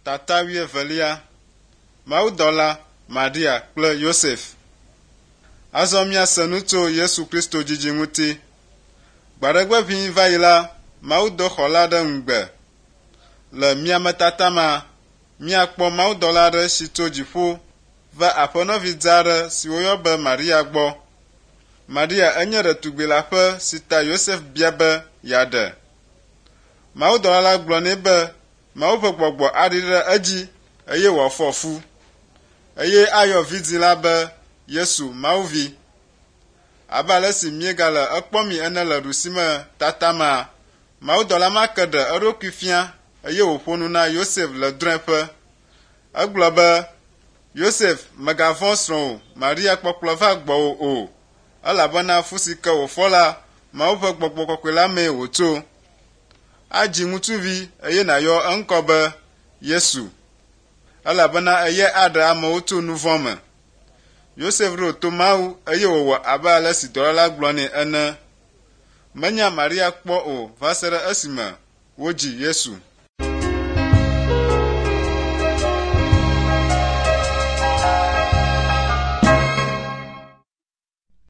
tata Velia, Maudola, Maria kple Yosef. Azɔ míase nu tso Yesu Kristo dzidzi ŋuti. Gbadegbe ʋĩ va yi la, Mawudɔ xɔ la ɖe ŋugbe. Le míame tata ma, míakpɔ Mawudɔla aɖe si tso dziƒo va aƒenɔvi dza aɖe si woyɔ be Maria gbɔ. Maria enye ɖetugbi le aƒe si ta Yosef bia be yeaɖe. Mawudɔla la gblɔ nɛ be Mawu ƒe gbɔgbɔ aɖi ɖe edzi eye wòafɔ fu, eye ayɔ vidzi la be Yesu Mawuvi. Abe ale si míegale ekpɔmi ene le ɖusime tata ma, Mawudɔla ma ke ɖe eɖokui fia eye wòƒo nu na Yosef le drɔ̃eƒe. Egblɔ be, Yosef, mègavɔ̃ srɔ̃wò Maria kpɔkplɔ va gbɔwò o, elabena fu si ke wòfɔ la, Mawu ƒe gbɔgbɔ kɔkɔe la mee wòtso. Adzi ŋutsuvi eye nàyɔ eŋkɔ be Yesu, elabena eye aɖe amewo tso nu vɔ̃ me. Yosef ɖo to Mawu eye wòwɔ abe ale si dɔla la gblɔ nɛ ene. Menya Maria kpɔ o va se ɖe esime wodzi Yesu.